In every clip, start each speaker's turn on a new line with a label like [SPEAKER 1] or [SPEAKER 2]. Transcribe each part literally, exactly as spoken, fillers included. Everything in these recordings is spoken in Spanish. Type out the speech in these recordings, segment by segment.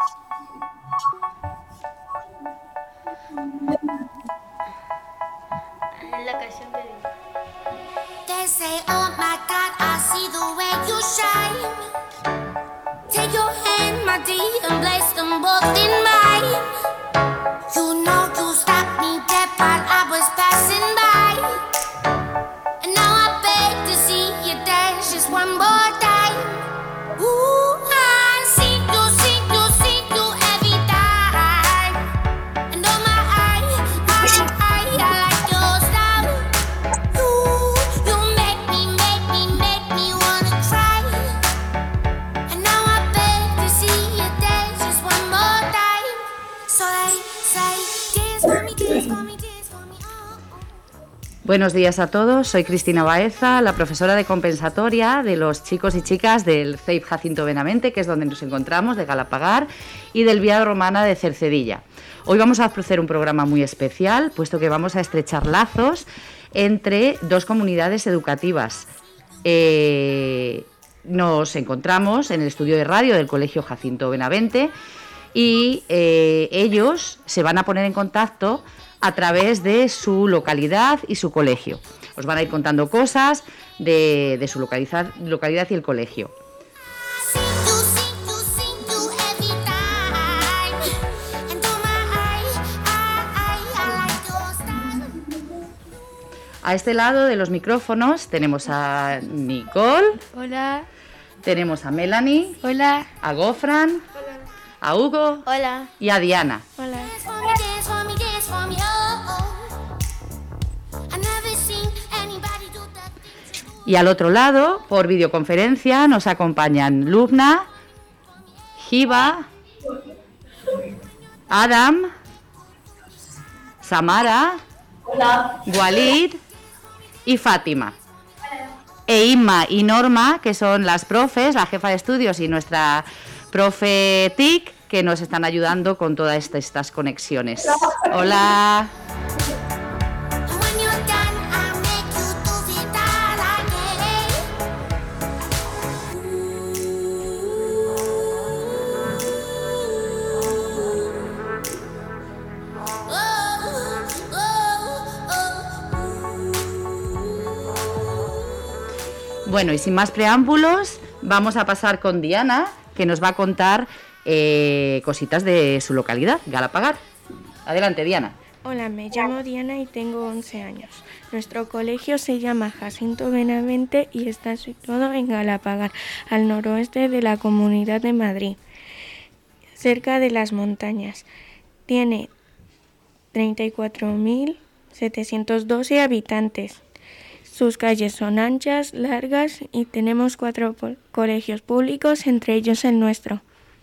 [SPEAKER 1] La canción de
[SPEAKER 2] They say, oh my God, I see the way you shine. Take your hand, my dear, and place them both in mine. You know you stopped me dead while I was passing by. And now I beg to see you dance just one more time. Ooh, I see you, see you, see you every time. And oh my, I, I, I, I like your style. Ooh, you make me, make me, make me wanna cry. And now I beg to see you dance just one more time. So they say, dance for me, dance for me, dance for me, oh, oh.
[SPEAKER 3] Buenos días a todos, soy Cristina Baeza, la profesora de compensatoria de los chicos y chicas del C E I P Jacinto Benavente, que es donde nos encontramos, de Galapagar, y del Vía Romana de Cercedilla. Hoy vamos a hacer un programa muy especial, puesto que vamos a estrechar lazos entre dos comunidades educativas. Eh, nos encontramos en el estudio de radio del Colegio Jacinto Benavente y eh, ellos se van a poner en contacto a través de su localidad y su colegio. Os van a ir contando cosas de, de su localidad, localidad y el colegio.
[SPEAKER 2] See you, see you, see you every time. And oh my, I, I, I like your style.
[SPEAKER 3] A este lado de los micrófonos tenemos a Nicole,
[SPEAKER 1] Hola.
[SPEAKER 3] tenemos a Melanie,
[SPEAKER 1] Hola.
[SPEAKER 3] a Gofran, a Hugo
[SPEAKER 1] Hola.
[SPEAKER 3] y a Diana.
[SPEAKER 1] Hola.
[SPEAKER 2] Dance for me, dance for me, dance for me, oh, oh. I never seen anybody do that thing you do.
[SPEAKER 3] Y al otro lado, por videoconferencia, nos acompañan Lubna, Hiba, Adam, Samara, Walid y Fátima. E Inma y Norma, que son las profes, la jefa de estudios y nuestra profe T I C, que nos están ayudando con todas est- estas conexiones. Hola.
[SPEAKER 2] And when you're done, I make you do it all again. Oh, oh, oh.
[SPEAKER 3] Bueno, y sin más preámbulos, vamos a pasar con Diana, que nos va a contar eh, cositas de su localidad, Galapagar. Adelante, Diana.
[SPEAKER 4] Hola, me llamo Diana y tengo once años. Nuestro colegio se llama Jacinto Benavente y está situado en Galapagar, al noroeste de la Comunidad de Madrid, cerca de las montañas. Tiene treinta y cuatro mil setecientos doce habitantes. Sus calles son anchas, largas y tenemos cuatro po- colegios públicos, entre ellos el nuestro.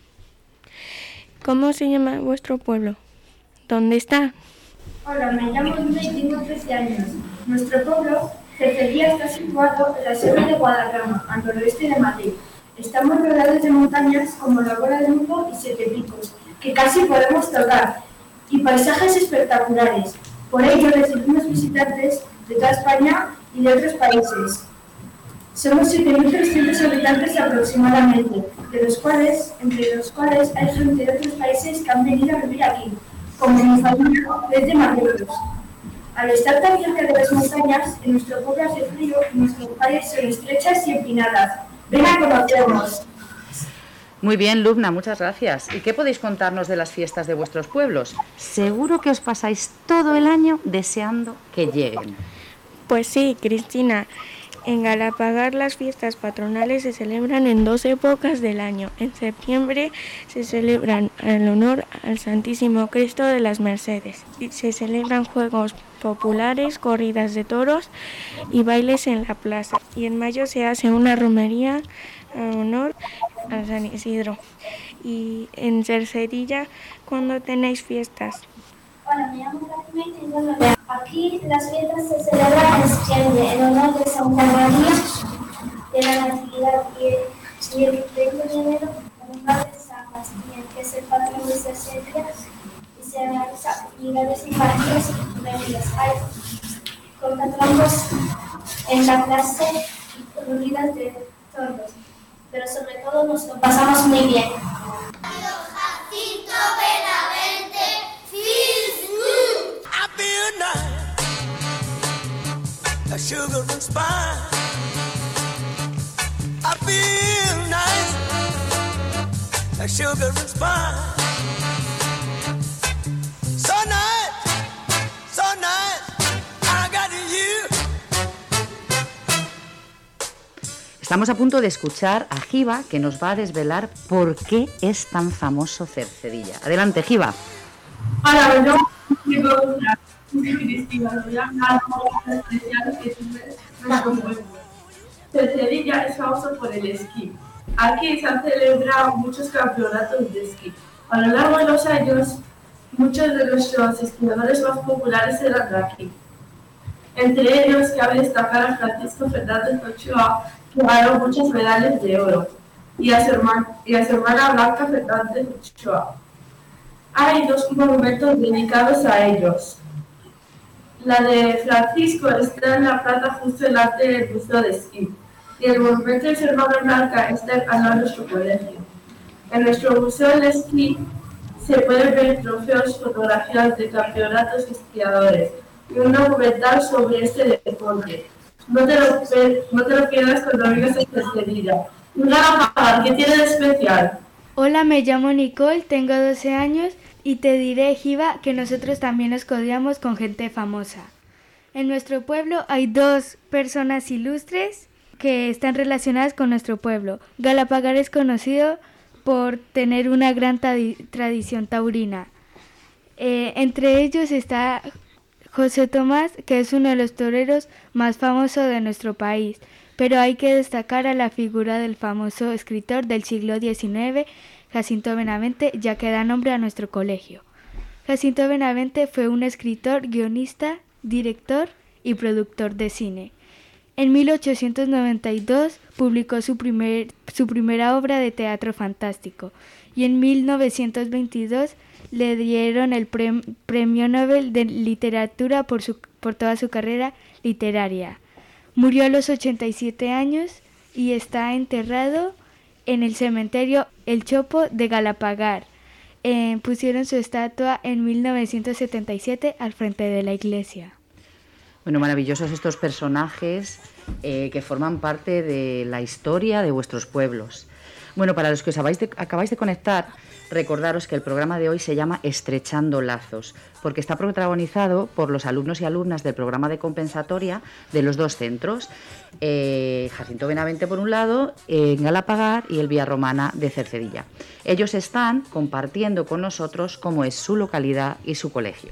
[SPEAKER 4] ¿Cómo se llama vuestro pueblo? ¿Dónde está?
[SPEAKER 5] Hola, me llamo Luna y tengo trece años. Nuestro pueblo, Cercedilla, está situado en la Sierra de Guadarrama, al noroeste de Madrid. Estamos rodeados de montañas como la Bola de Humo y Siete Picos, que casi podemos tocar, y paisajes espectaculares. Por ello recibimos visitantes de toda España y de otros países. Somos siete mil trescientos habitantes aproximadamente, de los cuales, entre los cuales hay gente de otros países que han venido a vivir aquí, como mi familia desde Marruecos. Al estar tan cerca de las montañas, en nuestro pueblo hace frío y nuestras calles son estrechas y empinadas. Ven a conocernos.
[SPEAKER 3] Muy bien, Lubna, muchas gracias. ¿Y qué podéis contarnos de las fiestas de vuestros pueblos? Seguro que os pasáis todo el año deseando que lleguen.
[SPEAKER 4] Pues sí, Cristina. En Galapagar las fiestas patronales se celebran en dos épocas del año. En septiembre se celebran en honor al Santísimo Cristo de las Mercedes y se celebran juegos populares, corridas de toros y bailes en la plaza. Y en mayo se hace una romería en honor a San Isidro. Y en Cercedilla, ¿cuándo tenéis fiestas?
[SPEAKER 6] Hola, me llamo Fátima y tengo nueve años. Aquí las fiestas se celebran en septiembre en honor de Santa María de la Natividad y, y el treinta de enero en honor de San Bastián, que es el patrón de Cercedilla, y se realizan actividades infantiles y juveniles. Hay cortatroncos en la clase y corridas de toros, pero sobre todo nos lo pasamos muy bien.
[SPEAKER 2] Jacinto
[SPEAKER 7] a sugar and spice. I feel nice, a sugar and spice. So nice, so nice, I got you.
[SPEAKER 3] Estamos a punto de escuchar a Giva, que nos va a desvelar por qué es tan famoso Cercedilla. Adelante, Giva.
[SPEAKER 8] Hola, yo soy Cristina, voy a hablar de las especiales que tiene nuestro pueblo. Cercedilla es famoso por el esquí. Aquí se han celebrado muchos campeonatos de esquí. A lo largo de los años, muchos de nuestros esquiadores más populares eran de aquí. Entre ellos, cabe destacar a Francisco Fernández Ochoa, que ganó muchas medallas de oro, y a su hermana, y a su hermana Blanca Fernández Ochoa. Hay dos monumentos dedicados a ellos. La de Francisco está en la plaza justo delante del museo de esquí, y el monumento de su hermana Blanca está al lado de nuestro colegio. En nuestro museo de esquí se pueden ver trofeos, fotografías de campeonatos esquiadores y un documental sobre este deporte. No te lo, no te lo pierdas cuando vengas a Cercedilla. Galapagar, ¿qué tiene de especial?
[SPEAKER 9] Hola, me llamo Nicole, tengo doce años y te diré, Giva, que nosotros también nos codiamos con gente famosa. En nuestro pueblo hay dos personas ilustres que están relacionadas con nuestro pueblo. Galapagar es conocido por tener una gran tradición taurina. Eh, entre ellos está José Tomás, que es uno de los toreros más famosos de nuestro país, pero hay que destacar a la figura del famoso escritor del siglo diecinueve, Jacinto Benavente, ya que da nombre a nuestro colegio. Jacinto Benavente fue un escritor, guionista, director y productor de cine. En mil ochocientos noventa y dos publicó su, primer, su primera obra de teatro fantástico y en mil novecientos veintidós le dieron el pre, Premio Nobel de Literatura por, su, por toda su carrera literaria. Murió a los ochenta y siete años y está enterrado en el cementerio El Chopo de Galapagar. Eh, pusieron su estatua en mil novecientos setenta y siete al frente de la iglesia.
[SPEAKER 3] Bueno, maravillosos estos personajes eh, que forman parte de la historia de vuestros pueblos. Bueno, para los que os acabáis de, acabáis de conectar, recordaros que el programa de hoy se llama Estrechando Lazos, porque está protagonizado por los alumnos y alumnas del programa de compensatoria de los dos centros, eh, Jacinto Benavente por un lado, en eh, Galapagar, y el Villarromana de Cercedilla. Ellos están compartiendo con nosotros cómo es su localidad y su colegio.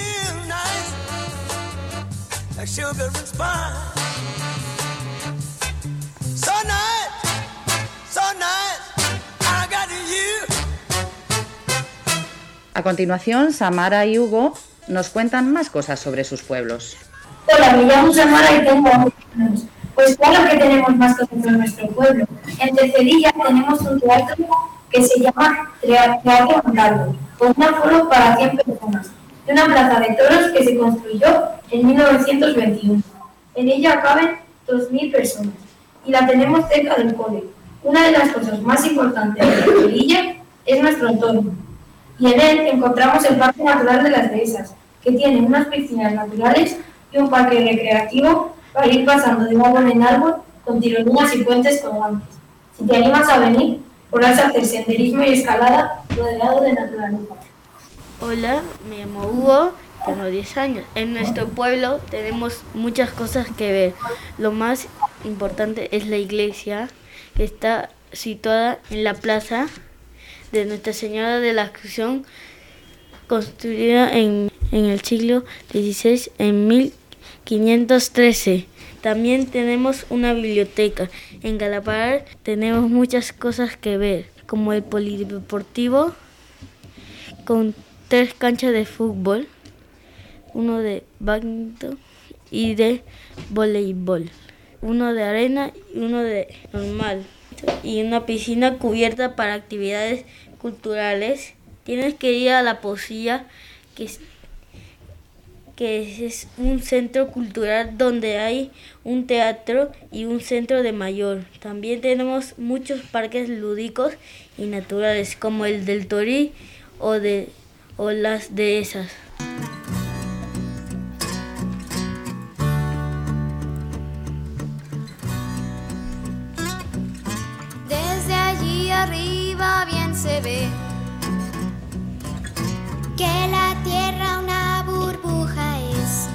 [SPEAKER 3] A continuación, Samara y Hugo nos cuentan más cosas sobre sus pueblos.
[SPEAKER 10] Hola, me llamo Samara y tengo once años. Pues claro que tenemos más cosas en nuestro pueblo. En Cercedilla tenemos un teatro que se llama Teatro Montalvo, con un aforo para cien personas, y una plaza de toros que se construyó en mil novecientos veintiuno. En ella caben dos mil personas y la tenemos cerca del cole. Una de las cosas más importantes de Cercedilla es nuestro entorno. Y en él encontramos el Parque Natural de las Dehesas, que tiene unas piscinas naturales y un parque recreativo para ir pasando de árbol en árbol con tirolinas y puentes colgantes. Si te animas a venir, podrás hacer senderismo y escalada rodeado de naturaleza.
[SPEAKER 1] Hola, me llamo Hugo, tengo diez años. En nuestro pueblo tenemos muchas cosas que ver. Lo más importante es la iglesia, que está situada en la plaza de Nuestra Señora de la Asunción, construida en, en el siglo dieciséis, en mil quinientos trece. También tenemos una biblioteca. En Galapagar tenemos muchas cosas que ver, como el polideportivo, con tres canchas de fútbol, uno de badminton y de voleibol, uno de arena y uno de normal, y una piscina cubierta para actividades culturales. Tienes que ir a La Posilla, que es, que es un centro cultural donde hay un teatro y un centro de mayor. También tenemos muchos parques lúdicos y naturales, como el del Torí o, de, o las Dehesas.
[SPEAKER 2] arriba bien se ve que la tierra una burbuja es,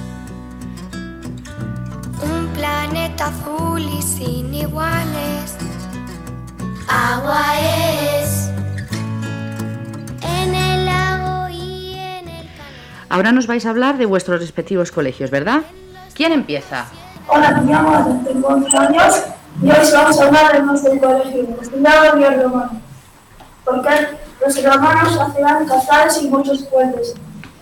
[SPEAKER 2] un planeta azul y sin iguales. Agua es en el lago y en el canal.
[SPEAKER 3] Ahora nos vais a hablar de vuestros respectivos colegios, ¿verdad? ¿Quién empieza?
[SPEAKER 5] Hola, me llamo Ana, tengo once años y hoy vamos a hablar de nuestro colegio, destinado al romano. Porque los romanos hacían cazares y muchos puentes.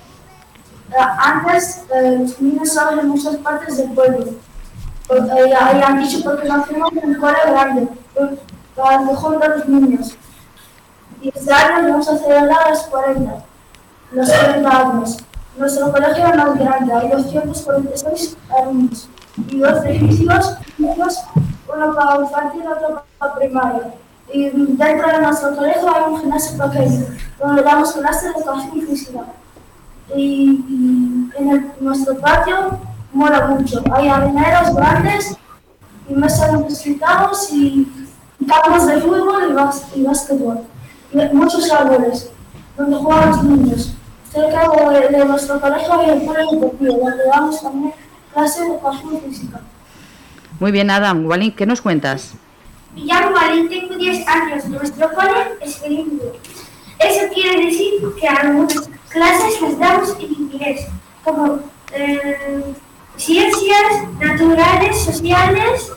[SPEAKER 5] Antes, eh, los niños estaban en muchas partes del pueblo. Porque eh, habían dicho porque no hacíamos un cole grande, para que juntan los niños. Y este año vamos a celebrar los cuarenta, los cuarenta años. Nuestro colegio es más grande, hay doscientos cuarenta y seis alumnos y dos edificios, uno para infantil y otro para primaria. Y dentro de nuestro colegio hay un gimnasio pequeño, donde damos clases de educación física. Y, y en el, nuestro patio mola mucho, hay areneros grandes y mesas donde sentamos y campos de fútbol y, bas, y básquetbol. Y muchos árboles donde juegan los niños. Cerca de, de nuestro colegio hay el polo deportivo, donde damos también clases de educación física.
[SPEAKER 3] Muy bien, Adam. Walin, ¿qué nos cuentas?
[SPEAKER 6] Me llamo Walin, tengo diez años. Nuestro cole es bilingüe. Eso quiere decir que algunas clases las damos en inglés, como eh, ciencias naturales, sociales,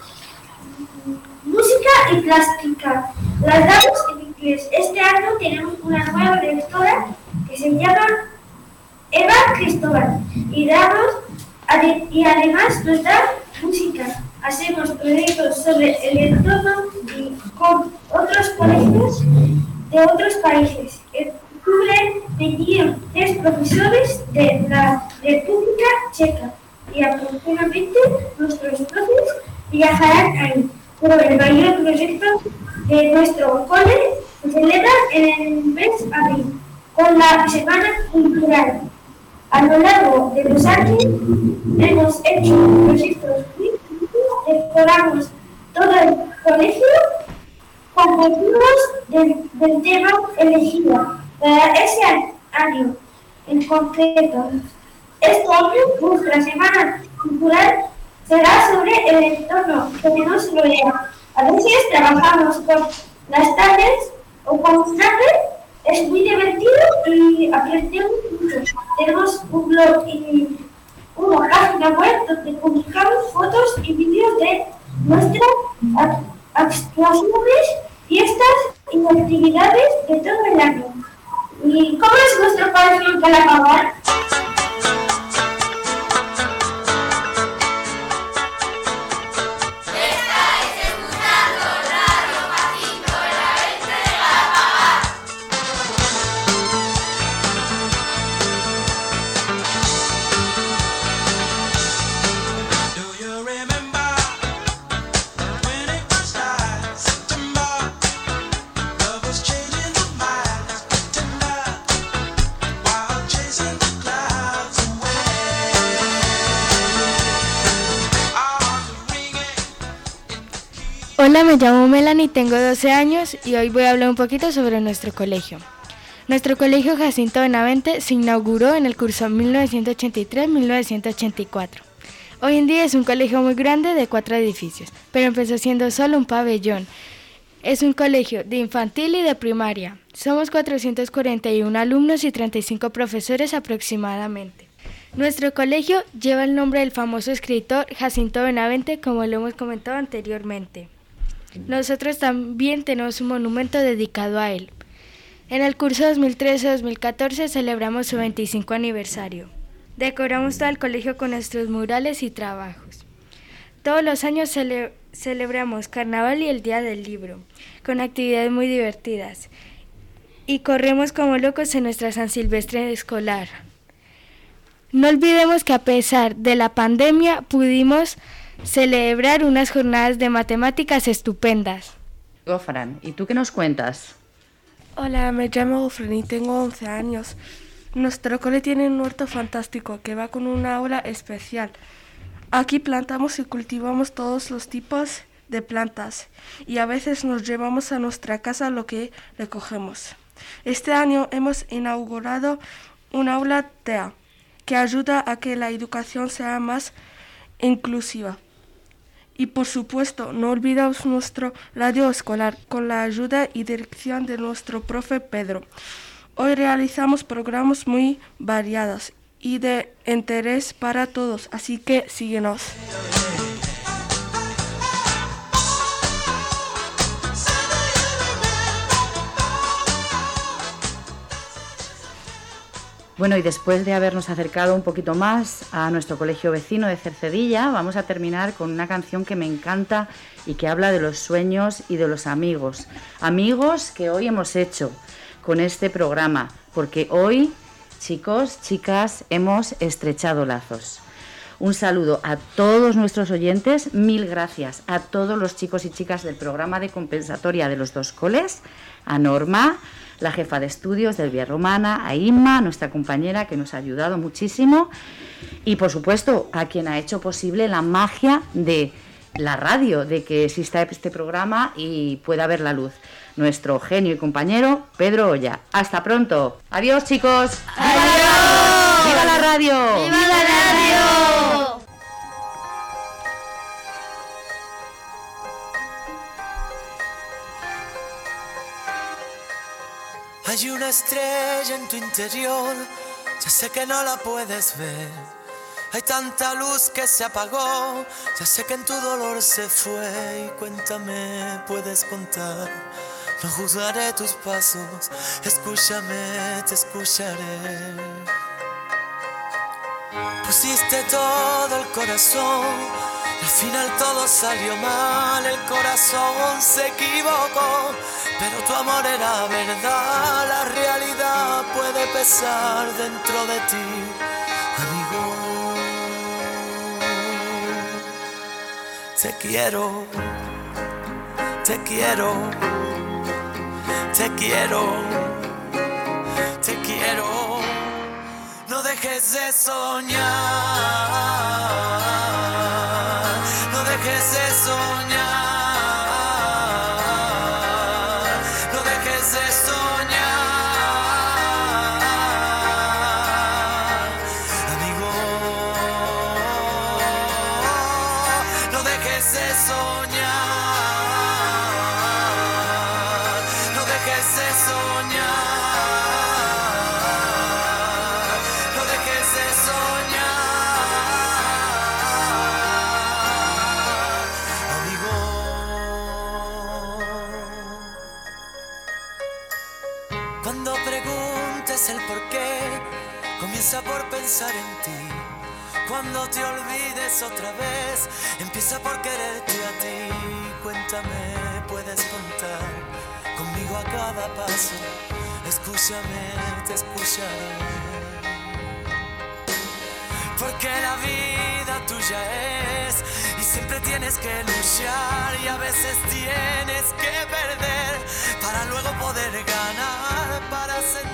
[SPEAKER 6] música y plástica. Las damos en inglés. Este año tenemos una nueva directora que se llama Eva Cristóbal y, damos, y además nos da música. Hacemos proyectos sobre el entorno y con otros colegios de otros países. En octubre vinieron tres profesores de la República Checa y aproximadamente nuestros profes viajarán ahí. Pero el mayor proyecto de nuestro cole se celebra en el mes de abril, con la Semana Cultural. A lo largo de los años hemos hecho proyectos muy decoramos todo el colegio con motivos del, del tema elegido para ese año en concreto. Este año nuestra Semana Cultural será sobre el entorno que nos rodea. A veces trabajamos con las tablas o con Snapper. Es muy divertido y aprendemos mucho. Tenemos un blog y una página web donde publicamos fotos y vídeos de nuestras actuaciones, fiestas y actividades de todo el año. ¿Y cómo es nuestro colegio en Calapagar?
[SPEAKER 9] Hola, me llamo Melanie, tengo doce años y hoy voy a hablar un poquito sobre nuestro colegio. Nuestro colegio Jacinto Benavente se inauguró en el curso mil novecientos ochenta y tres a mil novecientos ochenta y cuatro. Hoy en día es un colegio muy grande de cuatro edificios, pero empezó siendo solo un pabellón. Es un colegio de infantil y de primaria. Somos cuatrocientos cuarenta y uno alumnos y treinta y cinco profesores aproximadamente. Nuestro colegio lleva el nombre del famoso escritor Jacinto Benavente, como lo hemos comentado anteriormente. Nosotros también tenemos un monumento dedicado a él. En el curso dos mil trece a dos mil catorce celebramos su veinticinco aniversario. Decoramos todo el colegio con nuestros murales y trabajos. Todos los años cele- celebramos Carnaval y el Día del Libro, con actividades muy divertidas. Y corremos como locos en nuestra San Silvestre escolar. No olvidemos que a pesar de la pandemia pudimos celebrar unas jornadas de matemáticas estupendas.
[SPEAKER 3] Gofran, ¿y tú qué nos cuentas?
[SPEAKER 4] Hola, me llamo Gofran y tengo once años. Nuestro cole tiene un huerto fantástico que va con una aula especial. Aquí plantamos y cultivamos todos los tipos de plantas y a veces nos llevamos a nuestra casa lo que recogemos. Este año hemos inaugurado un aula T E A que ayuda a que la educación sea más inclusiva. Y por supuesto, no olvidamos nuestro radio escolar con la ayuda y dirección de nuestro profe Pedro. Hoy realizamos programas muy variados y de interés para todos, así que síguenos.
[SPEAKER 3] Bueno, y después de habernos acercado un poquito más a nuestro colegio vecino de Cercedilla, vamos a terminar con una canción que me encanta y que habla de los sueños y de los amigos. Amigos que hoy hemos hecho con este programa, porque hoy, chicos, chicas, hemos estrechado lazos. Un saludo a todos nuestros oyentes, mil gracias a todos los chicos y chicas del programa de compensatoria de los dos coles, a Norma, la jefa de estudios del Vía Romana, a Inma, nuestra compañera que nos ha ayudado muchísimo, y por supuesto a quien ha hecho posible la magia de la radio, de que exista este programa y pueda ver la luz. Nuestro genio y compañero Pedro Olla. Hasta pronto. Adiós, chicos.
[SPEAKER 1] Adiós.
[SPEAKER 3] ¡Viva la radio!
[SPEAKER 1] ¡Viva la radio!
[SPEAKER 7] Hay una estrella en tu interior, ya sé que no la puedes ver. Hay tanta luz que se apagó, ya sé que en tu dolor se fue. Y cuéntame, puedes contar, no juzgaré tus pasos. Escúchame, te escucharé. Pusiste todo el corazón, al final todo salió mal. El corazón se equivocó, pero tu amor era verdad. La realidad puede pesar dentro de ti, amigo. Te quiero, te quiero, te quiero, te quiero. No dejes de soñar, no dejes de soñar. Comienza por pensar en ti. Cuando te olvides otra vez, empieza por quererte a ti. Cuéntame, puedes contar conmigo a cada paso. Escúchame, te escucharé. Porque la vida tuya es, y siempre tienes que luchar, y a veces tienes que perder para luego poder ganar, para sentir